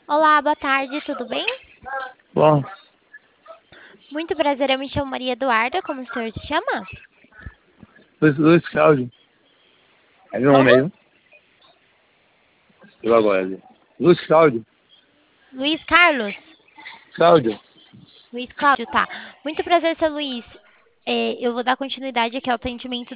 Olá, boa tarde, tudo bem? Bom, Muito prazer, eu me chamo Maria Eduarda, como o senhor se chama? Luiz Cláudio. É meu Como? nome aí? Eu agora ali. Luiz Cláudio. Luiz Carlos? Cláudio. Luiz Cláudio, tá. Muito prazer, seu Luiz. Eu vou dar continuidade aqui ao atendimento